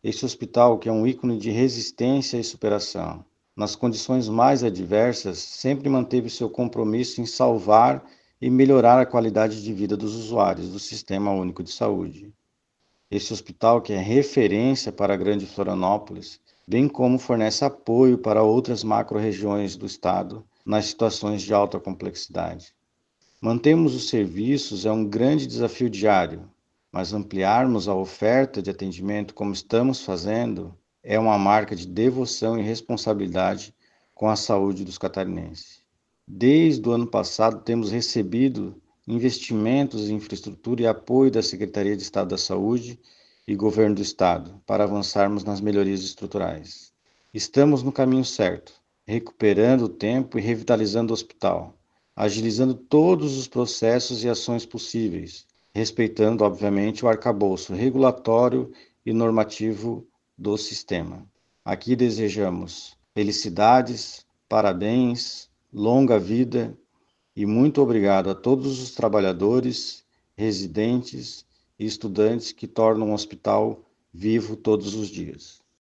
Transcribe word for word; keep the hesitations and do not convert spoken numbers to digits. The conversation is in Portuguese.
Esse hospital, que é um ícone de resistência e superação, nas condições mais adversas, sempre manteve seu compromisso em salvar e melhorar a qualidade de vida dos usuários do Sistema Único de Saúde. Esse hospital, que é referência para a Grande Florianópolis, bem como fornece apoio para outras macro-regiões do estado nas situações de alta complexidade. Mantermos os serviços é um grande desafio diário, mas ampliarmos a oferta de atendimento como estamos fazendo é uma marca de devoção e responsabilidade com a saúde dos catarinenses. Desde o ano passado, temos recebido investimentos em infraestrutura e apoio da Secretaria de Estado da Saúde e Governo do Estado para avançarmos nas melhorias estruturais. Estamos no caminho certo, recuperando o tempo e revitalizando o hospital, agilizando todos os processos e ações possíveis, respeitando, obviamente, o arcabouço regulatório e normativo do sistema. Aqui desejamos felicidades, parabéns, longa vida e muito obrigado a todos os trabalhadores, residentes e estudantes que tornam o hospital vivo todos os dias.